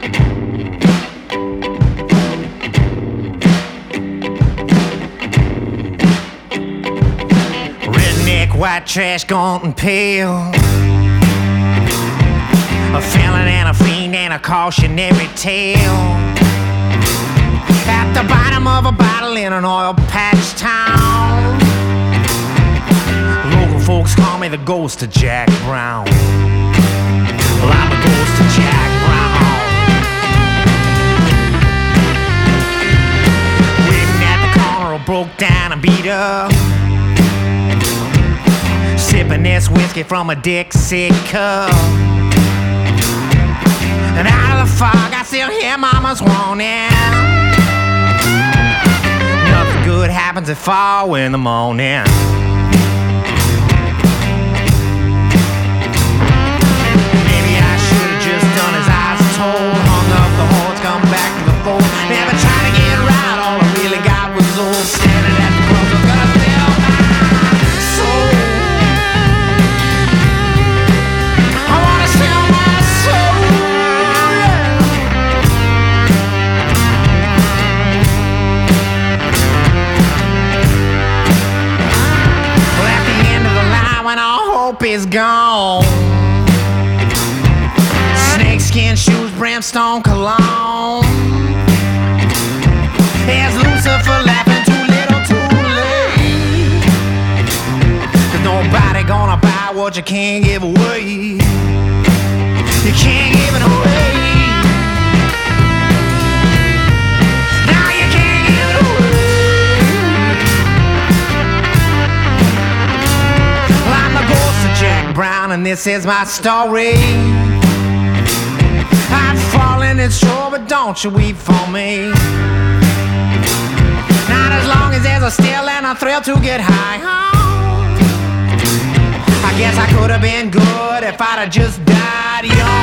Redneck, white trash, gaunt and pale. A felon and a fiend and a cautionary tale. At the bottom of a bottle in an oil patch town. Local folks call me the ghost of Jack Brown. Well, I'm the ghost of Jack Brown. Waiting at the corner, all broke down and beat up. Sipping this whiskey from a Dixie cup. And out of the fog, I still hear mama's warning. Nothing good happens at 4 in the morning. Maybe I should have just done as I was told. Hung up the horns, come back to the fold. Never tried to get right, all I really got was old. Standing at the cross, I'm gonna sell my soul. I wanna sell my soul. When all hope is gone, snakeskin shoes, brimstone cologne. There's Lucifer laughing, too little, too late. There's nobody gonna buy what you can't give away. You can't give it away. Now you can't give it away. I'm the ghost of Jack Brown, and this is my story. I've fallen, it's sure, but don't you weep for me. Not as long as there's a still and a thrill to get high. I guess I could have been good if I'd have just died young.